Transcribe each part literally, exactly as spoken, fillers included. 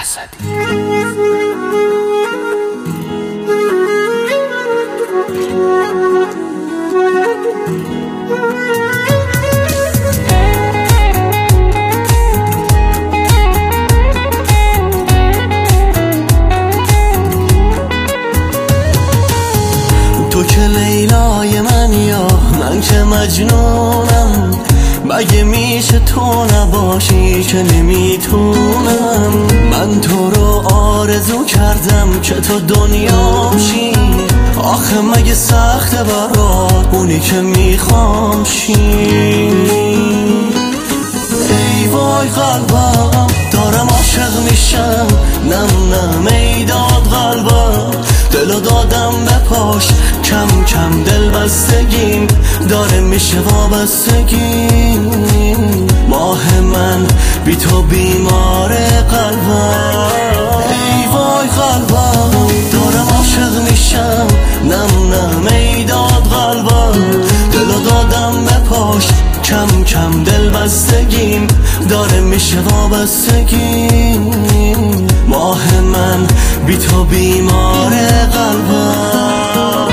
اسدی. تو که لیلای من یا من که مجنونم، مگه میشه تو نباشی که نمیتونم. من تو رو آرزو کردم که تو دنیام شی، آخه مگه سخته برات اونی که میخوام شی. ای وای قلبم دارم عاشق میشم، نم نم ای داد قلبم دلو دادم به پاش، کم کم دل بستگیم داره میشه وابستگیم. ماه من بی تو بیمار قلبم. ای وای قلبم دارم عاشق میشم، نم نم ای داد قلبم دلو دادم به پاش، کم کم دل بستگیم داره میشه وابستگیم. ماه من بی تو بیمار قلبم.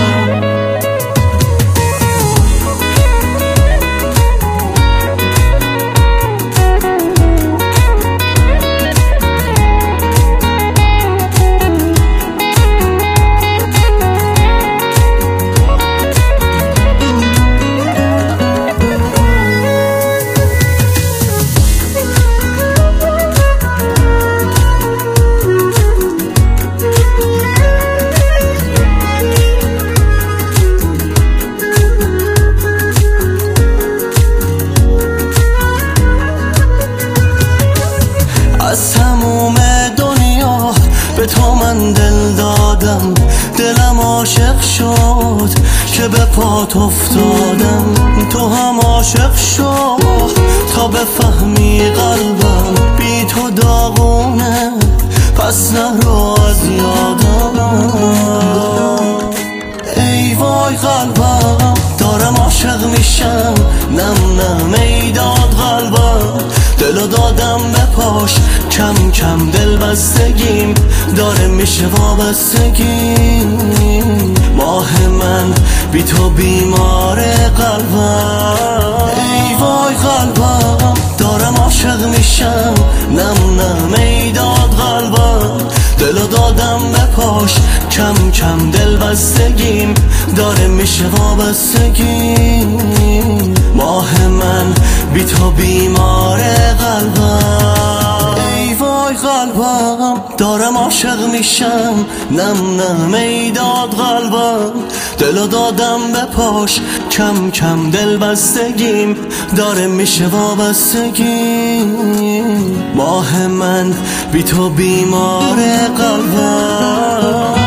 از تموم دنیا به تو من دل دادم، دلم عاشق شد که به پات افتادم. تو هم عاشق شد تا بفهمی قلبم بی تو داغونه، پس نرو از یادم. ای وای قلبم دارم عاشق میشم، نم نم ای داد قلبم دلو دادم به پاش، کم کم دل بستگیم داره میشه وابستگیم. ماه من بی تو بیمار قلبم. ای وای قلبم دارم عاشق میشم، نم نم ای داد قلبم دلو دادم به پاش، کم کم دل بستگیم داره میشه وابستگیم. ماه من بی تو بیمار قلبم. ای وای قلبم دارم عاشق میشم، نم نم ای داد قلبم دلو دادم به پاش، کم کم دل بستگیم داره میشه وابستگیم. ماه من بی تو بیمار قلبم.